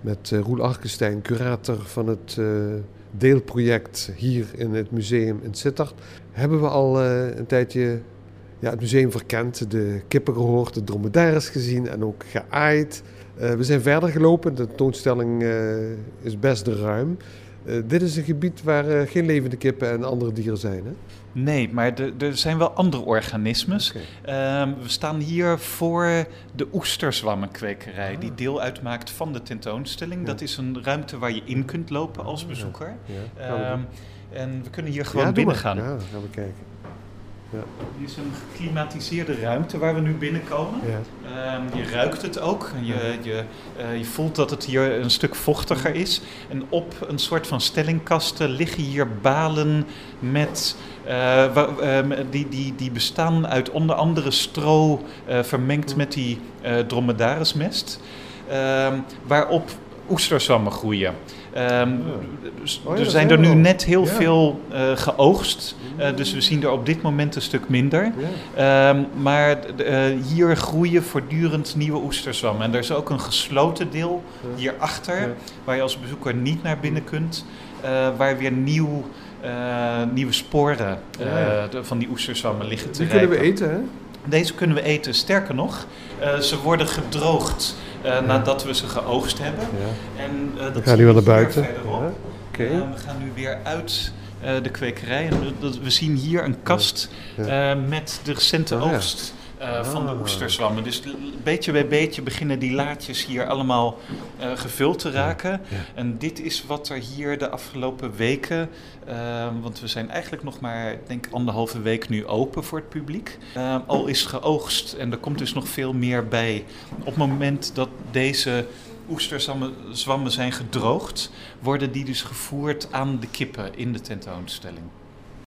met Roel Arkenstein, curator van het deelproject hier in het museum in Sittard, hebben we al een tijdje het museum verkend, de kippen gehoord, de dromedaires gezien en ook geaaid. We zijn verder gelopen, de tentoonstelling is best ruim. Dit is een gebied waar geen levende kippen en andere dieren zijn, hè? Nee, maar er zijn wel andere organismes. Okay. We staan hier voor de oesterzwammenkwekerij, die deel uitmaakt van de tentoonstelling. Ja. Dat is een ruimte waar je in kunt lopen als bezoeker. Ja. En we kunnen hier gewoon binnen gaan. Ja, dan gaan we kijken. Ja. Dit is een geklimatiseerde ruimte waar we nu binnenkomen. Ja. Je ruikt het ook. Je voelt dat het hier een stuk vochtiger is. En op een soort van stellingkasten liggen hier balen met... die bestaan uit onder andere stro vermengd met die dromedarismest. Waarop oesterzwammen groeien. Er zijn er nu net heel veel geoogst. Dus we zien er op dit moment een stuk minder. Maar hier groeien voortdurend nieuwe oesterzwammen. En er is ook een gesloten deel hierachter, waar je als bezoeker niet naar binnen kunt. Waar weer nieuwe sporen van die oesterzwammen liggen te rijpen. Die kunnen we eten, hè? Deze kunnen we eten. Sterker nog, ze worden gedroogd nadat we ze geoogst hebben. Ja. En we gaan nu weer naar buiten. Verderop. Ja. Okay. We gaan nu weer uit de kwekerij. En we zien hier een kast met de recente oogst van de oesterzwammen. Dus beetje bij beetje beginnen die laadjes hier allemaal gevuld te raken. Ja. En dit is wat er hier de afgelopen weken... want we zijn eigenlijk nog maar, denk 1,5 week nu open voor het publiek. Al is geoogst en er komt dus nog veel meer bij. Op het moment dat deze oesterzwammen zijn gedroogd, worden die dus gevoerd aan de kippen in de tentoonstelling.